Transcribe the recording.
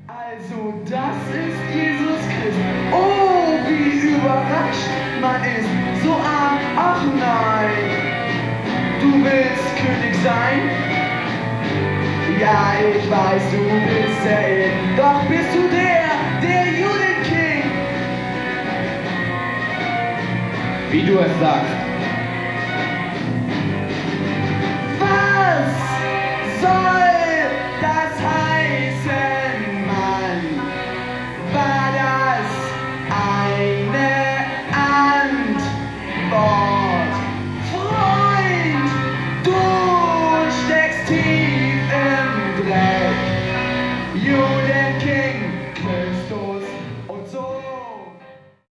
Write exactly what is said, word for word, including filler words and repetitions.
Also das ist Jesus Christ. Oh, wie überrascht man ist. So arm, ach nein. Du willst König sein? Ja, ich weiß, du bist der It. Doch bist du der, der Judenking? Wie du es sagst.